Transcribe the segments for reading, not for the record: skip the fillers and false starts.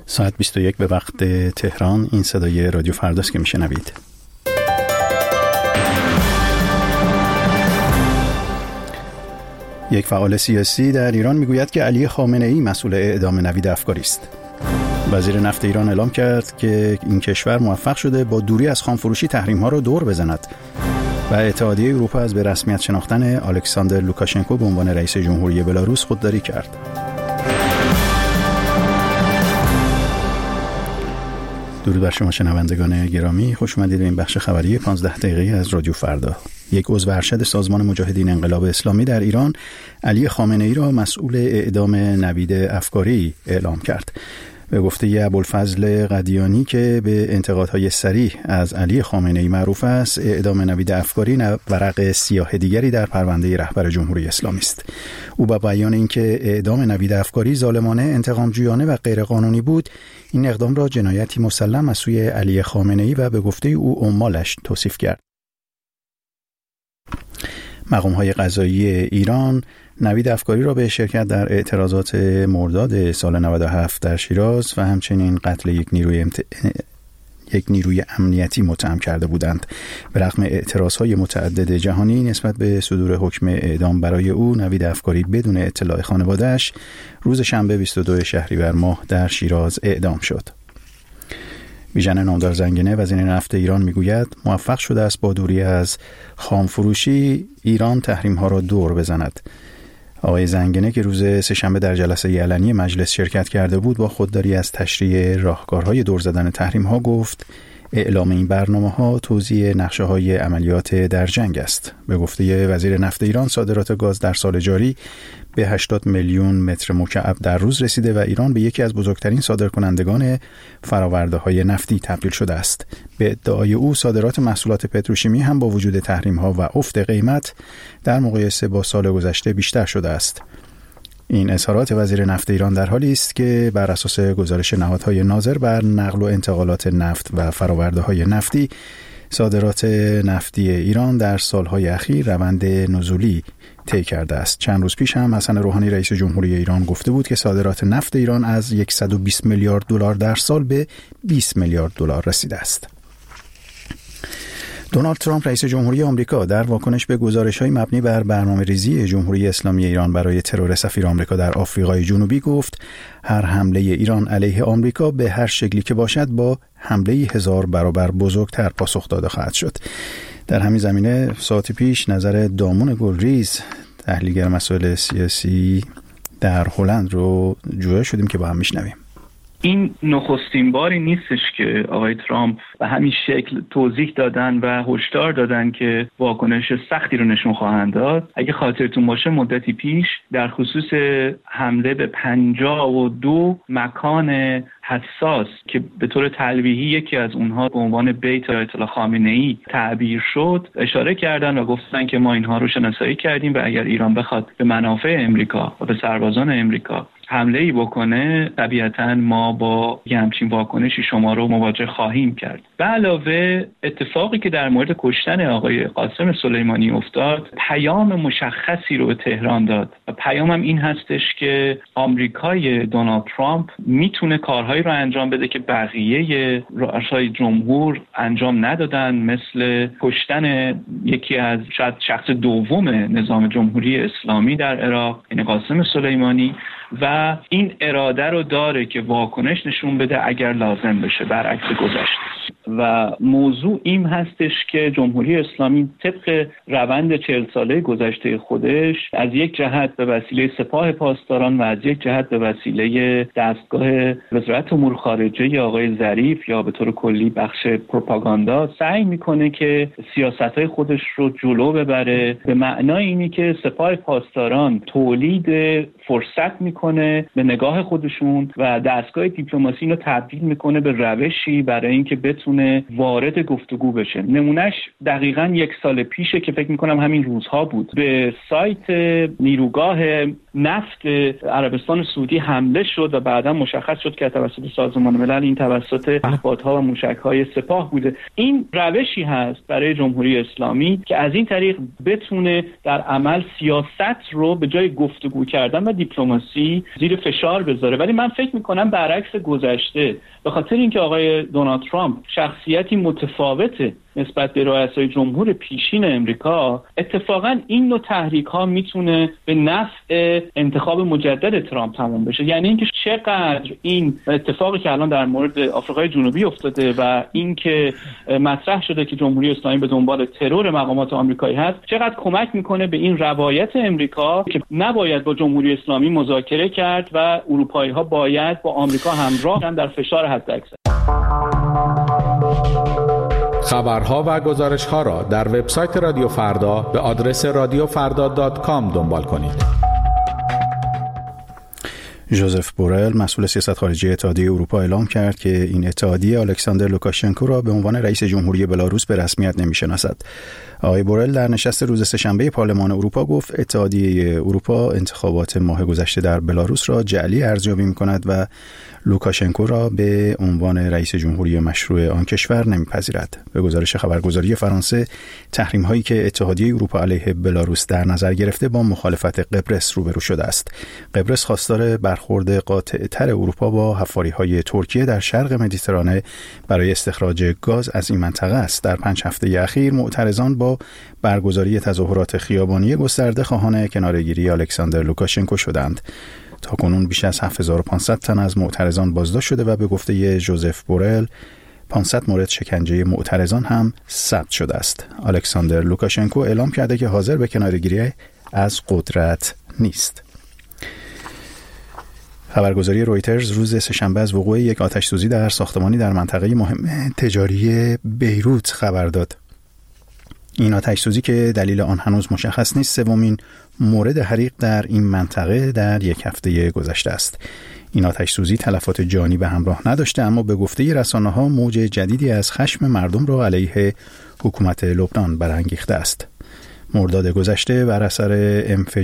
ساعت 21 به وقت تهران. این صدای رادیو فرداست که میشنوید. یک فعال سیاسی در ایران میگوید که علی خامنه‌ای مسئول اعدام نوید افکاری است. وزیر نفت ایران اعلام کرد که این کشور موفق شده با دوری از خامفروشی تحریم‌ها را دور بزند و اتحادیه اروپا از به رسمیت شناختن الکساندر لوکاشنکو به عنوان رئیس جمهوری بلاروس خودداری کرد. درود بر شما شنوندگان گرامی، خوش اومدید به این بخش خبری 15 دقیقه‌ای از رادیو فردا. یک عضو ارشد سازمان مجاهدین انقلاب اسلامی در ایران علی خامنه‌ای را مسئول اعدام نوید افکاری اعلام کرد. به گفته ابوالفضل قدیانی که به انتقادهای صریح از علی خامنه‌ای معروف است، اعدام نوید افکاری ورق سیاه دیگری در پرونده رهبر جمهوری اسلامی است. او با بیان اینکه اعدام نوید افکاری ظالمانه، انتقامجویانه و غیرقانونی بود، این اقدام را جنایتی مسلم از سوی علی خامنه‌ای و به گفته او عمالش توصیف کرد. مقام‌های قضایی ایران نوید افکاری را به شرکت در اعتراضات مرداد سال 97 در شیراز و همچنین قتل یک نیروی امنیتی متهم کرده بودند. به رغم اعتراضهای متعدد جهانی نسبت به صدور حکم اعدام برای او، نوید افکاری بدون اطلاع خانواده‌اش روز شنبه 22 شهریور ماه در شیراز اعدام شد. بیژن نامدار زنگنه وزیر نفت ایران میگوید موفق شده است با دوری از خامفروشی ایران تحریم‌ها را دور بزند. آقای زنگنه که روز سه‌شنبه در جلسه علنی مجلس شرکت کرده بود، با خودداری از تشریع راهکارهای دور زدن تحریم‌ها گفت اعلام این برنامه‌ها توزیع نقشه‌های عملیات در جنگ است. به گفته وزیر نفت ایران، صادرات گاز در سال جاری به 80 میلیون متر مکعب در روز رسیده و ایران به یکی از بزرگترین صادرکنندگان فرآورده‌های نفتی تبدیل شده است. به ادعای او، صادرات محصولات پتروشیمی هم با وجود تحریم‌ها و افت قیمت در مقایسه با سال گذشته بیشتر شده است. این اظهارات وزیر نفت ایران در حالی است که بر اساس گزارش نهادهای ناظر بر نقل و انتقالات نفت و فرآورده‌های نفتی، صادرات نفتی ایران در سالهای اخیر روند نزولی طی کرده است. چند روز پیش هم حسن روحانی رئیس جمهوری ایران گفته بود که صادرات نفت ایران از 120 میلیارد دلار در سال به 20 میلیارد دلار رسیده است. دونالد ترامپ رئیس جمهوری آمریکا در واکنش به گزارش‌های مبنی بر برنامه‌ریزی جمهوری اسلامی ایران برای ترور سفیر آمریکا در آفریقای جنوبی گفت هر حمله ایران علیه آمریکا به هر شکلی که باشد با حمله 1000 برابر بزرگتر پاسخ داده خواهد شد. در همین زمینه ساعتی پیش نظر دامون گلریز، تحلیلگر مسائل سیاسی در هلند رو جویا شدیم که با هم میشنویم. این نخستین باری نیستش که آقای ترامپ به همین شکل توضیح دادن و هشدار دادن که واکنش سختی رو نشون خواهند داد. اگه خاطرتون باشه مدتی پیش در خصوص حمله به 52 مکان حساس که به طور تلویحی یکی از اونها به عنوان بیت آیت الله خامنه‌ای تعبیر شد، اشاره کردن و گفتن که ما اینها رو شناسایی کردیم و اگر ایران بخواد به منافع امریکا و به سربازان امریکا حمله‌ای بکنه، طبیعتاً ما با همچین واکنشی شما رو مواجه خواهیم کرد. به علاوه اتفاقی که در مورد کشتن آقای قاسم سلیمانی افتاد، پیام مشخصی رو به تهران داد و پیامم این هستش که آمریکای دونالد ترامپ میتونه کارهایی رو انجام بده که بقیه رؤسای جمهور انجام ندادن، مثل کشتن یکی از شاید شخص دوم نظام جمهوری اسلامی در عراق، یعنی قاسم سلیمانی، و این اراده رو داره که واکنش نشون بده اگر لازم بشه، برعکس گذشته. و موضوع این هستش که جمهوری اسلامی طبق روند 40 ساله گذشته خودش از یک جهت به وسیله سپاه پاسداران و از یک جهت به وسیله دستگاه وزارت امور خارجه آقای ظریف یا به طور کلی بخش پروپاگاندا سعی میکنه که سیاست‌های خودش رو جلو ببره، به معنای اینی که سپاه پاسداران تولید فرصت میکنه به نگاه خودشون و دستگاه دیپلماسی رو تبدیل میکنه به روشی برای اینکه بتونه بتونه وارد گفتگو بشه. نمونهش دقیقاً 1 سال پیشه که فکر میکنم همین روزها بود، به سایت نیروگاه نفت عربستان سعودی حمله شد و بعدا مشخص شد که توسط سازمان ملل این توسط پهپادها و موشک‌های سپاه بوده. این روشی هست برای جمهوری اسلامی که از این طریق بتونه در عمل سیاست رو به جای گفتگو کردن و دیپلماسی زیر فشار بذاره. ولی من فکر میکنم برعکس گذشته، به خاطر اینکه آقای دونالد ترامپ شخصیتی متفاوته نسبت به رؤسای جمهور پیشین امریکا، اتفاقا این نوع تحریک ها میتونه به نفع انتخاب مجدد ترامپ تموم بشه. یعنی اینکه چقدر این اتفاقی که الان در مورد آفریقای جنوبی افتاده و اینکه مطرح شده که جمهوری اسلامی به دنبال ترور مقامات آمریکایی هست، چقدر کمک میکنه به این روایت امریکا که نباید با جمهوری اسلامی مذاکره کرد و اروپایی ها باید با آمریکا همراه باشن در فشار حداکثر. خبرها و گزارش‌ها را در وبسایت رادیو فردا به آدرس radiofarda.com دنبال کنید. ژوزف بورل مسئول سیاست خارجی اتحادیه اروپا اعلام کرد که این اتحادیه الکساندر لوکاشنکو را به عنوان رئیس جمهوری بلاروس به رسمیت نمی‌شناسد. آقای بورل در نشست روز سه‌شنبه پارلمان اروپا گفت اتحادیه اروپا انتخابات ماه گذشته در بلاروس را جعلی ارزیابی می‌کند و لوکاشنکو را به عنوان رئیس جمهوری مشروع آن کشور نمی‌پذیرد. به گزارش خبرگزاری فرانسه، تحریم‌هایی که اتحادیه اروپا علیه بلاروس در نظر گرفته با مخالفت قبرس روبرو شده است. قبرس خواستار برخورد قاطع‌تر اروپا با حفاری‌های ترکیه در شرق مدیترانه برای استخراج گاز از این منطقه است. در 5 هفته اخیر معترضان با برگزاری تظاهرات خیابانی گسترده خواهان کناره‌گیری الکساندر لوکاشنکو شدند. تاکنون بیش از 7500 تن از معترضان بازداشت شده و به گفته ژوزف بورل 500 مورد شکنجه معترضان هم ثبت شده است. الکساندر لوکاشنکو اعلام کرده که حاضر به کناره‌گیری از قدرت نیست. خبرگزاری رویترز روز سه‌شنبه از وقوع یک آتش‌سوزی در ساختمانی در منطقه مهم تجاری بیروت خبر داد. این آتش‌سوزی که دلیل آن هنوز مشخص نیست، سومین مورد حریق در این منطقه در یک هفته گذشته است. این آتش‌سوزی تلفات جانی به همراه نداشته، اما به گفته رسانه‌ها موج جدیدی از خشم مردم را علیه حکومت لبنان برانگیخته است. مرداد گذشته بر اثر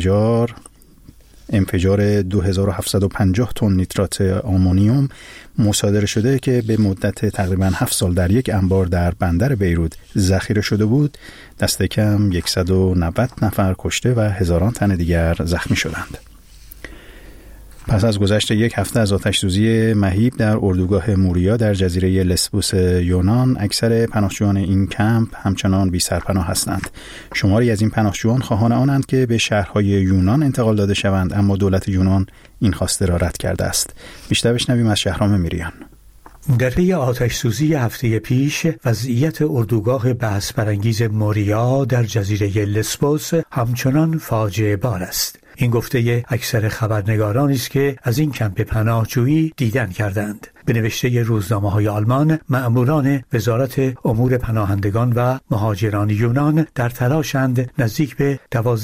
انفجار 2750 تن نیترات آمونیوم مصادره شده که به مدت تقریباً 7 سال در یک انبار در بندر بیروت ذخیره شده بود، دست کم 190 نفر کشته و هزاران تن دیگر زخمی شدند. پس از گذشت یک هفته از آتش‌سوزی مهیب در اردوگاه موریا در جزیره لسبوس یونان، اکثر پناهجویان این کمپ همچنان بی سرپناه هستند. شماری از این پناهجویان خواهان آنند که به شهرهای یونان انتقال داده شوند، اما دولت یونان این خواسته را رد کرده است. بیشتر بشنویم از شهرام میریان. در پی آتش‌سوزی هفته پیش، وضعیت اردوگاه بحث برانگیز موریا در جزیره لسبوس همچنان فاجعه بار است. این گفته اکثر خبرنگارانی است که از این کمپ پناهجویی دیدن کردند. به نوشته روزنامه‌های آلمان، مأموران وزارت امور پناهندگان و مهاجران یونان در تلاشند نزدیک به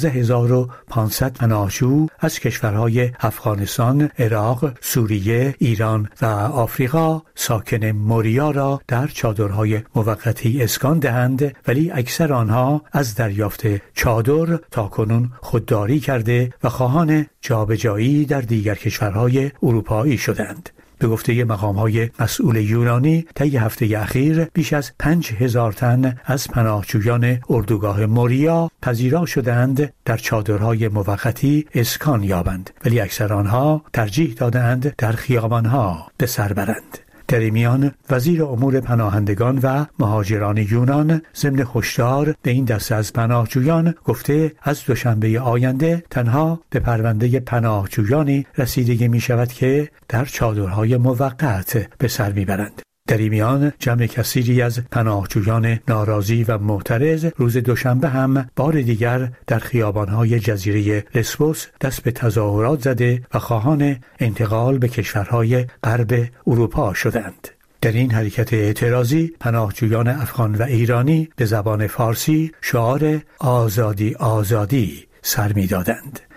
12500 پناهجو از کشورهای افغانستان، عراق، سوریه، ایران و آفریقا ساکن موریا را در چادرهای موقتی اسکان دهند، ولی اکثر آنها از دریافت چادر تاکنون خودداری کرده و خواهان جابجایی در دیگر کشورهای اروپایی شدند. به گفته مقام‌های مسئول یونانی، طی هفته اخیر بیش از 5000 تن از پناهجویان اردوگاه موریا پذیرا شدند در چادرهای موقتی اسکان یابند، ولی اکثر آنها ترجیح دادند در خیابان‌ها به سر برند. در این میان وزیر امور پناهندگان و مهاجران یونان ضمن هشدار به این دسته از پناهجویان گفته از دوشنبه آینده تنها به پرونده پناهجویانی رسیدگی می شود که در چادرهای موقت به سر می برند. در این میان جمع کثیری از پناهجویان ناراضی و معترض روز دوشنبه هم بار دیگر در خیابان‌های جزیره لسبوس دست به تظاهرات زده و خواهان انتقال به کشورهای غرب اروپا شدند. در این حرکت اعتراضی پناهجویان افغان و ایرانی به زبان فارسی شعار آزادی آزادی سر می‌دادند.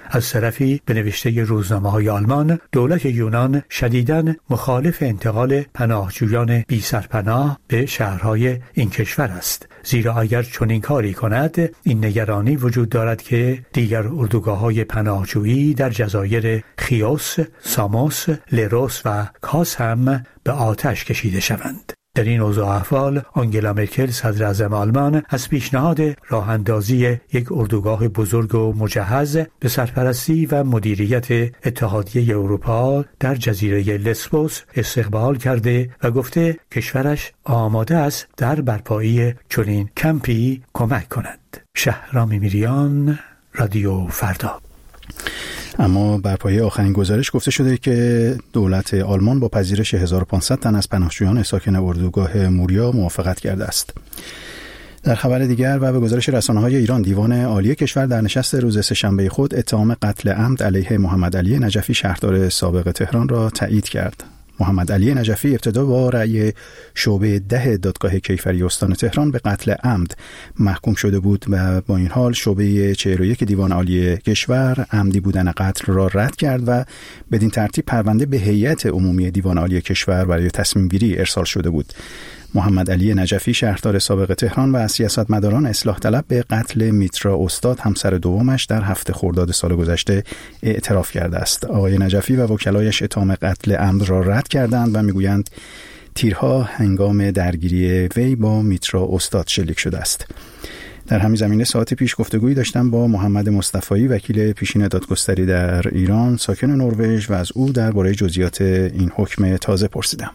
از طرفی به نوشته روزنامه‌های آلمان، دولت یونان شدیداً مخالف انتقال پناهجویان بی سرپناه به شهرهای این کشور است، زیرا اگر چنین کاری کند این نگرانی وجود دارد که دیگر اردوگاه‌های پناهجویی در جزایر خیوس، ساموس، لروس و کاس هم به آتش کشیده شوند. در این اوضاع احوال آنگلا مرکل صدر اعظم آلمان از پیشنهاد راه اندازی یک اردوگاه بزرگ و مجهز به سرپرستی و مدیریت اتحادیه اروپا در جزیره لسبوس استقبال کرده و گفته کشورش آماده است در برپایی چنین کمپی کمک کند. شهرام میریان، رادیو فردا. اما بر پایه آخرین گزارش گفته شده که دولت آلمان با پذیرش 1500 تن از پناهجویان ساکن اردوگاه موریا موافقت کرده است. در خبر دیگر و به گزارش رسانه‌های ایران، دیوان عالی کشور در نشست روز سه‌شنبه خود اتهام قتل عمد علیه محمد علی نجفی شهردار سابق تهران را تایید کرد. محمد علی نجفی ابتدا با رأی شعبه 10 دادگاه کیفری استان تهران به قتل عمد محکوم شده بود و با این حال شعبه 41 دیوان عالی کشور عمدی بودن قتل را رد کرد و بدین ترتیب پرونده به هیئت عمومی دیوان عالی کشور برای تصمیم گیری ارسال شده بود. محمد علی نجفی شهردار سابق تهران و سیاستمداران اصلاح طلب به قتل میترا استاد همسر دومش در 7 خرداد سال گذشته اعتراف کرده است. آقای نجفی و وکلایش اتهام قتل عمد را رد کردند و میگویند تیرها هنگام درگیری وی با میترا استاد شلیک شده است. در همین زمینه ساعتی پیش گفتگویی داشتم با محمد مصطفی، وکیل پیشین دادگستری در ایران ساکن نروژ، و از او درباره جزئیات این حکم تازه پرسیدم.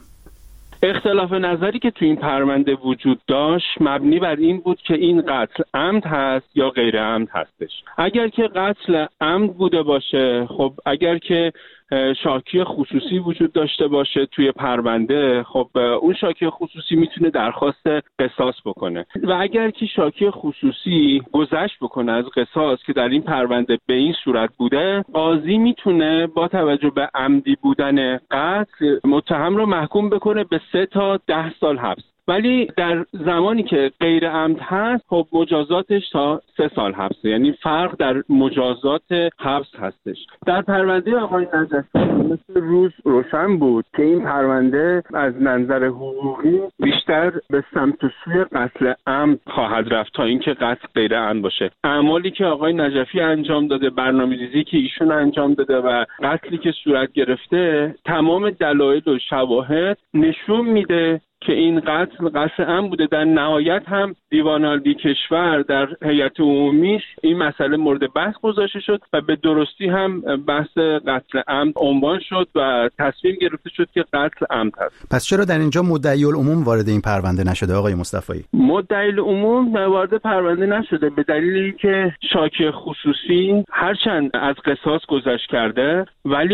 اختلاف نظری که تو این پرونده وجود داشت مبنی بر این بود که این قتل عمد هست یا غیر عمد هستش. اگر که قتل عمد بوده باشه، خب اگر که شاکی خصوصی وجود داشته باشه توی پرونده، خب اون شاکی خصوصی میتونه درخواست قصاص بکنه و اگر که شاکی خصوصی گذشت بکنه از قصاص که در این پرونده به این صورت بوده، قاضی میتونه با توجه به عمدی بودن قتل متهم رو محکوم بکنه به 3 تا 10 سال حبس. ولی در زمانی که غیر عمد هست، خب مجازاتش تا 3 سال حبسه، یعنی فرق در مجازات حبس هستش. در پرونده آقای نجفی مثل روز روشن بود که این پرونده از منظر حقوقی بیشتر به سمت و سوی قتل عمد خواهد رفت تا اینکه قتل غیر عمد باشه. اعمالی که آقای نجفی انجام داده، برنامه‌ریزی که ایشون انجام داده و قتلی که صورت گرفته، تمام دلایل و شواهد نشون میده که این قتل عمد بوده. در نهایت هم دیوان عالی کشور در هیئت عمومیش این مسئله مورد بحث گذاشته شد و به درستی هم بحث قتل عمد عنوان شد و تصمیم گرفته شد که قتل عمد هست. پس چرا در اینجا مدعی العموم وارد این پرونده نشده آقای مصطفی؟ مدعی العموم وارد پرونده نشده به دلیلی که شاکی خصوصی هرچند از قصاص گذشت کرده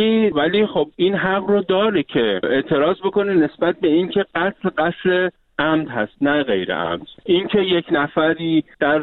ولی خب این حق رو داره که اعتراض بکنه نسبت به این که قتل عمد هست نه غیر عمد. این که یک نفری در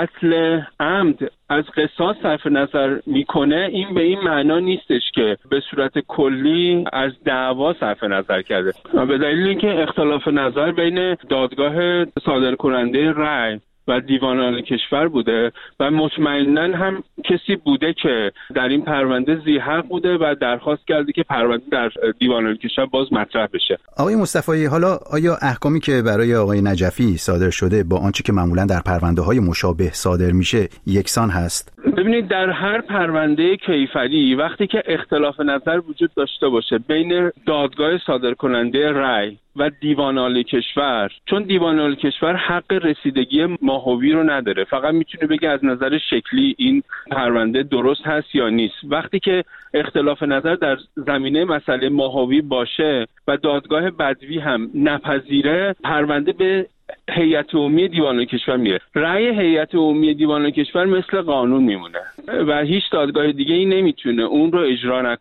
قتل عمد از قصاص صرف نظر میکنه، این به این معنا نیستش که به صورت کلی از دعوا صرف نظر کرده. به دلیل اینکه اختلاف نظر بین دادگاه صادرکننده رأی و دیوان عالی کشور بوده و مطمئناً هم کسی بوده که در این پرونده ذی حق بوده و درخواست کرده که پرونده در دیوان عالی کشور باز مطرح بشه. آقای مصطفی، حالا آیا احکامی که برای آقای نجفی صادر شده با آنچه که معمولاً در پرونده‌های مشابه صادر میشه یکسان هست؟ ببینید، در هر پرونده کیفری وقتی که اختلاف نظر وجود داشته باشه بین دادگاه صادرکننده رأی و دیوان عالی کشور، چون دیوان عالی کشور حق رسیدگی ماهوی رو نداره، فقط میتونه بگه از نظر شکلی این پرونده درست هست یا نیست. وقتی که اختلاف نظر در زمینه مسئله ماهوی باشه و دادگاه بدوی هم نپذیره، پرونده به هیئت عمومی دیوان عالی کشور میره. رأی هیئت عمومی دیوان عالی کشور مثل قانون میمونه و هیچ دادگاه دیگه ای نمیتونه اون رو اجرا نکنه.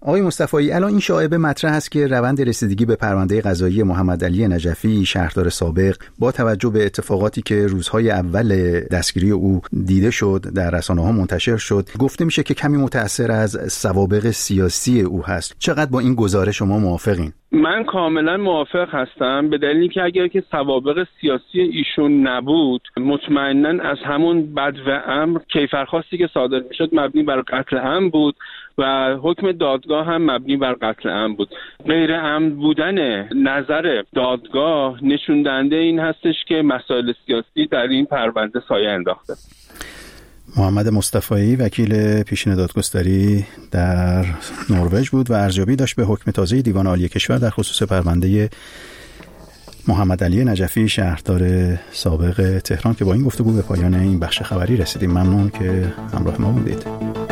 آقای مصطفایی، الان این شایعه مطرح است که روند رسیدگی به پرونده قضایی محمد علی نجفی شهردار سابق با توجه به اتفاقاتی که روزهای اول دستگیری او دیده شد در رسانه‌ها منتشر شد، گفته میشه که کمی متأثر از سوابق سیاسی او هست. چقدر با این گزارش شما موافقین؟ من کاملا موافق هستم، به دلیلی که اگر که سوابق سیاسی ایشون نبود، مطمئناً از همون بدو امر کیفرخواستی که صادر میشد مبنی بر قتل عمد بود و حکم دادگاه هم مبنی بر قتل عمد بود. غیر عمد بودن نظر دادگاه نشون دهنده این هستش که مسائل سیاسی در این پرونده سایه انداخته. محمد مصطفایی، وکیل پیشین دادگستری در نروژ بود و ارزیابی داشت به حکم تازه دیوان عالی کشور در خصوص پرونده محمد علی نجفی شهردار سابق تهران که با این گفتگو به پایان این بخش خبری رسیدیم. ممنون که همراه ما بودید.